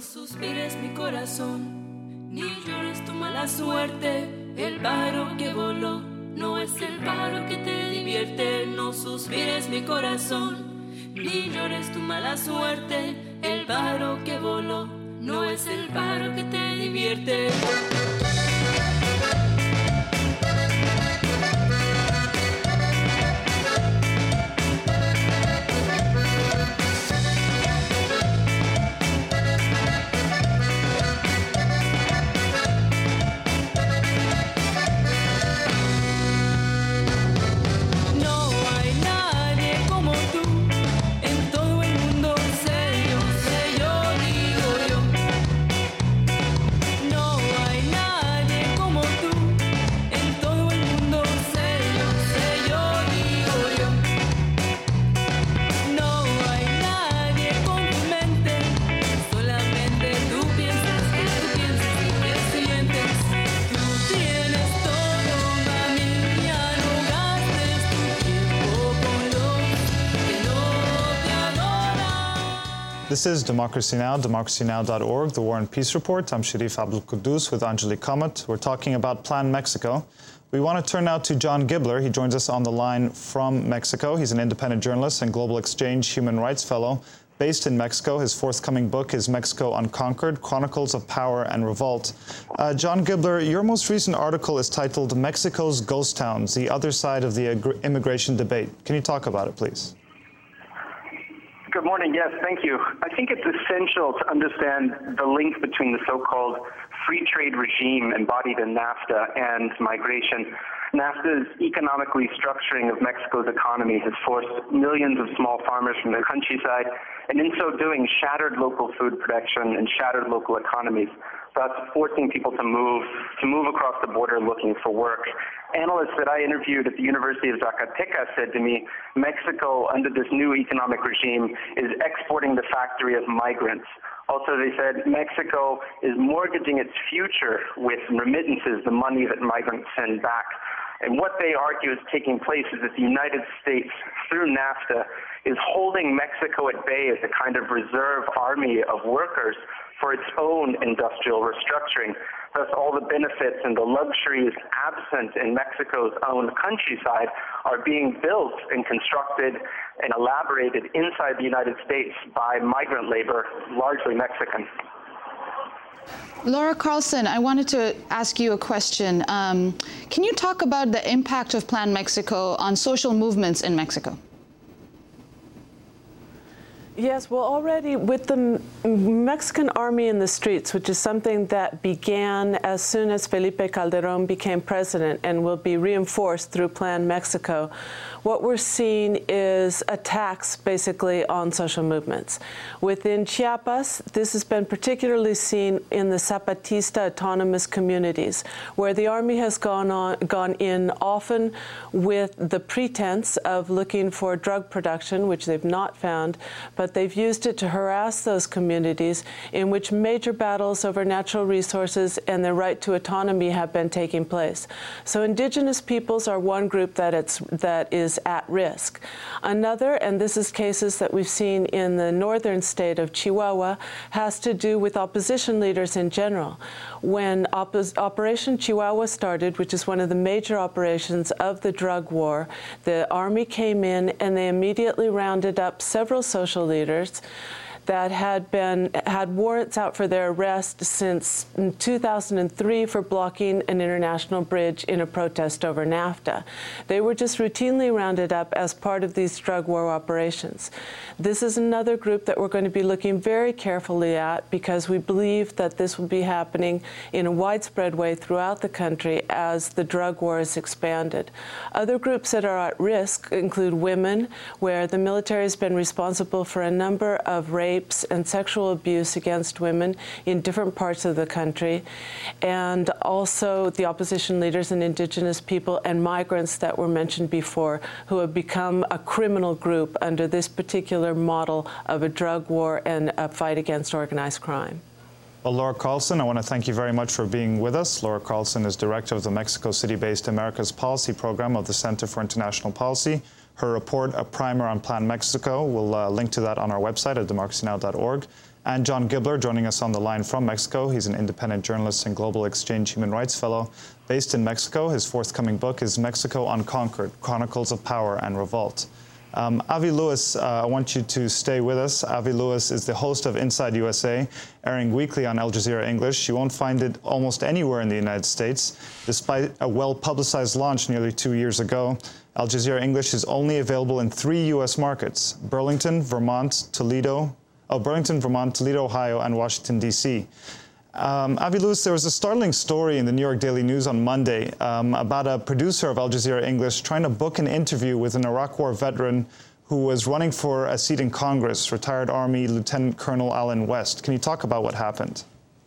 suspires mi corazón, ni llores tu mala suerte. El pájaro que voló no es el pájaro que te divierte. No suspires mi corazón, ni llores tu mala suerte. El pájaro que voló no es el pájaro que te divierte. This is Democracy Now!, democracy now dot org, the War and Peace Report. I'm Sharif Abdul-Quddus with Anjali Kamat. We're talking about Plan Mexico. We want to turn now to John Gibler. He joins us on the line from Mexico. He's an independent journalist and Global Exchange Human Rights Fellow based in Mexico. His forthcoming book is Mexico Unconquered, Chronicles of Power and Revolt. Uh, John Gibler, your most recent article is titled Mexico's Ghost Towns, the Other Side of the Immigration Debate. Can you talk about it, please? Good morning. Yes, thank you. I think it's essential to understand the link between the so-called free trade regime embodied in NAFTA and migration. NAFTA's economic restructuring of Mexico's economy has forced millions of small farmers from the countryside, and in so doing shattered local food production and shattered local economies, thus forcing people to move to move across the border looking for work. Analysts that I interviewed at the University of Zacatecas said to me, Mexico, under this new economic regime, is exporting the factory of migrants. Also, they said Mexico is mortgaging its future with remittances, the money that migrants send back. And what they argue is taking place is that the United States, through NAFTA, is holding Mexico at bay as a kind of reserve army of workers for its own industrial restructuring. Thus, all the benefits and the luxuries absent in Mexico's own countryside are being built and constructed and elaborated inside the United States by migrant labor, largely Mexican. Laura Carlson, I wanted to ask you a question. Um, can you talk about the impact of Plan Mexico on social movements in Mexico? Yes, well, already with the Mexican army in the streets, which is something that began as soon as Felipe Calderón became president and will be reinforced through Plan Mexico, what we're seeing is attacks basically on social movements. Within Chiapas, this has been particularly seen in the Zapatista autonomous communities, where the army has gone on, gone in often with the pretense of looking for drug production, which they've not found, but they've used it to harass those communities in which major battles over natural resources and their right to autonomy have been taking place. So indigenous peoples are one group that it's that is at risk. Another, and this is cases that we've seen in the northern state of Chihuahua, has to do with opposition leaders in general. When Oppos- Operation Chihuahua started, which is one of the major operations of the drug war, the army came in and they immediately rounded up several social leaders that had been had warrants out for their arrest since two thousand three for blocking an international bridge in a protest over NAFTA. They were just routinely rounded up as part of these drug war operations. This is another group that we're going to be looking very carefully at because we believe that this will be happening in a widespread way throughout the country as the drug war is expanded. Other groups that are at risk include women, where the military has been responsible for a number of rapes and sexual abuse against women in different parts of the country, and also the opposition leaders and indigenous people and migrants that were mentioned before, who have become a criminal group under this particular model of a drug war and a fight against organized crime. Well, Laura Carlson, I want to thank you very much for being with us. Laura Carlson is director of the Mexico City-based America's Policy Program of the Center for International Policy. Her report, A Primer on Plan Mexico, we'll uh, link to that on our website at democracy now dot org. and John Gibler, joining us on the line from Mexico. He's an independent journalist and Global Exchange Human Rights Fellow based in Mexico. His forthcoming book is Mexico Unconquered, Chronicles of Power and Revolt. Um, Avi Lewis, uh, I want you to stay with us. Avi Lewis is the host of Inside U S A, airing weekly on Al Jazeera English. You won't find it almost anywhere in the United States. Despite a well-publicized launch nearly two years ago, Al Jazeera English is only available in three U S markets: Burlington, Vermont, Toledo, oh, Burlington, Vermont, Toledo, Ohio, and Washington, D C Um, Avi Lewis, there was a startling story in the New York Daily News on Monday um, about a producer of Al Jazeera English trying to book an interview with an Iraq War veteran who was running for a seat in Congress, retired Army Lieutenant Colonel Allen West. Can you talk about what happened?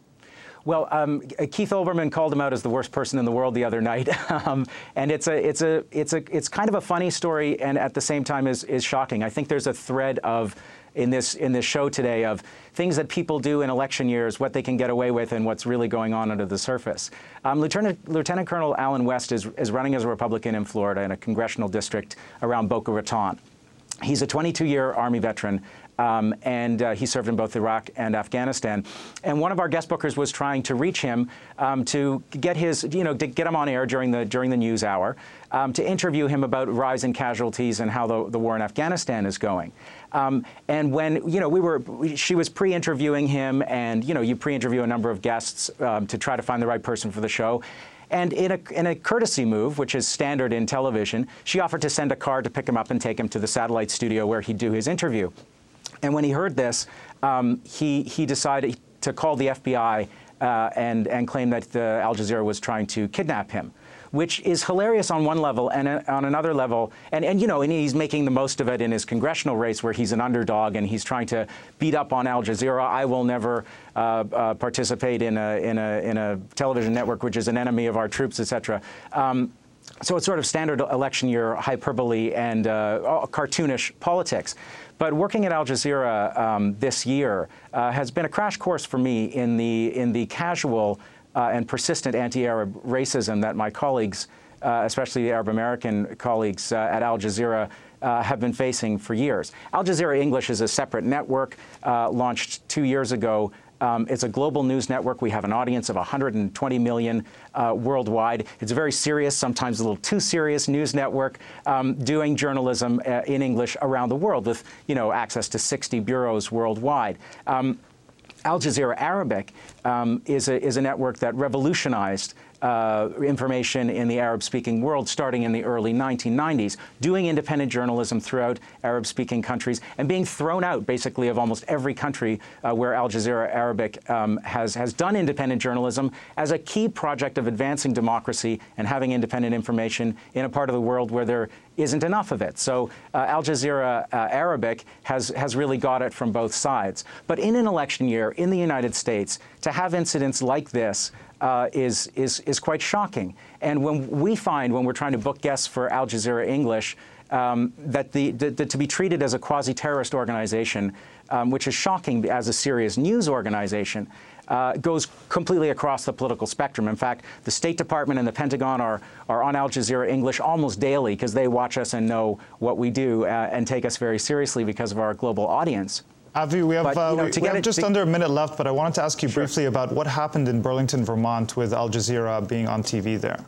Well, um, Keith Olbermann called him out as the worst person in the world the other night, um, and it's a, it's a, it's a, it's kind of a funny story, and at the same time is is shocking. I think there's a thread of in this in this show today of things that people do in election years, what they can get away with, and what's really going on under the surface. Um, Lieutenant Lieutenant Colonel Allen West is is running as a Republican in Florida in a congressional district around Boca Raton. He's a twenty-two-year Army veteran. Um, and uh, he served in both Iraq and Afghanistan. And one of our guest bookers was trying to reach him um, to get his, you know, to get him on air during the during the news hour, um, to interview him about rising casualties and how the, the war in Afghanistan is going. Um, and when, you know, we were, she was pre-interviewing him, and, you know, you pre-interview a number of guests um, to try to find the right person for the show. And in a, in a courtesy move, which is standard in television, she offered to send a car to pick him up and take him to the satellite studio where he'd do his interview. And when he heard this, um, he, he decided to call the F B I uh, and, and claim that the Al Jazeera was trying to kidnap him, which is hilarious on one level, and uh, on another level, and, and, you know, and he's making the most of it in his congressional race where he's an underdog and he's trying to beat up on Al Jazeera. I will never uh, uh, participate in a, in, a, in a television network which is an enemy of our troops, et cetera. Um, so it's sort of standard election year hyperbole and uh, cartoonish politics. But working at Al Jazeera um, this year uh, has been a crash course for me in the in the casual uh, and persistent anti-Arab racism that my colleagues, uh, especially the Arab American colleagues uh, at Al Jazeera, uh, have been facing for years. Al Jazeera English is a separate network uh, launched two years ago. Um, it's a global news network. We have an audience of one hundred twenty million uh, worldwide. It's a very serious, sometimes a little too serious news network, um, doing journalism uh, in English around the world with, you know, access to sixty bureaus worldwide. Um, Al Jazeera Arabic um, is, a, is a network that revolutionized Uh, information in the Arab-speaking world starting in the early nineteen nineties, doing independent journalism throughout Arab-speaking countries and being thrown out basically of almost every country uh, where Al Jazeera Arabic um, has, has done independent journalism as a key project of advancing democracy and having independent information in a part of the world where there isn't enough of it. So uh, Al Jazeera uh, Arabic has, has really got it from both sides. But in an election year in the United States, to have incidents like this Uh, is, is, is quite shocking. And when we find, when we're trying to book guests for Al Jazeera English, um, that, the, the, the, to be treated as a quasi-terrorist organization, um, which is shocking as a serious news organization, uh, goes completely across the political spectrum. In fact, the State Department and the Pentagon are, are on Al Jazeera English almost daily because they watch us and know what we do uh, and take us very seriously because of our global audience. Avi, we have, but, uh, you know, we, we have just to, under a minute left, but I wanted to ask you sure. briefly about what happened in Burlington, Vermont with Al Jazeera being on T V there.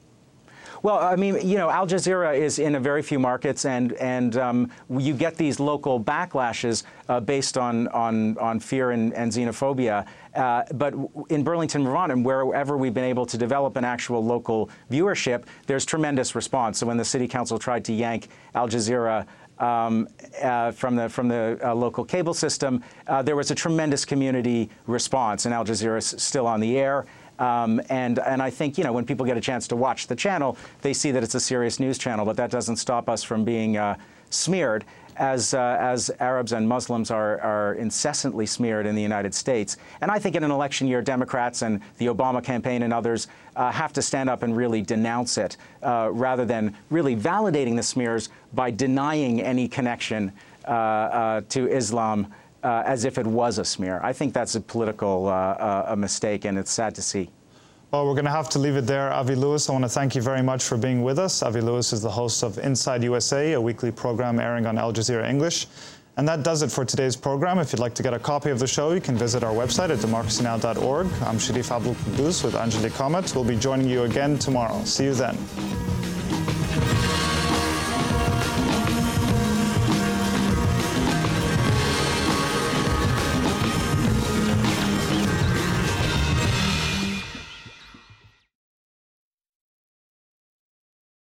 Well, I mean, you know, Al Jazeera is in a very few markets, and and um, you get these local backlashes uh, based on on on fear and, and xenophobia. Uh, but in Burlington, Vermont, and wherever we've been able to develop an actual local viewership, there's tremendous response. So when the city council tried to yank Al Jazeera Um, uh, from the from the uh, local cable system, uh, there was a tremendous community response, and Al Jazeera is still on the air. Um, and and I think, you know, when people get a chance to watch the channel, they see that it's a serious news channel, but that doesn't stop us from being uh, smeared, as uh, as Arabs and Muslims are are incessantly smeared in the United States. And I think in an election year, Democrats and the Obama campaign and others uh, have to stand up and really denounce it, uh, rather than really validating the smears by denying any connection uh, uh, to Islam uh, as if it was a smear. I think that's a political uh, uh, a mistake, and it's sad to see. Well, we're going to have to leave it there. Avi Lewis, I want to thank you very much for being with us. Avi Lewis is the host of Inside U S A, a weekly program airing on Al Jazeera English. And that does it for today's program. If you'd like to get a copy of the show, you can visit our website at democracy now dot org. I'm Sharif Abdul Quddus with Anjali Kamat. We'll be joining you again tomorrow. See you then.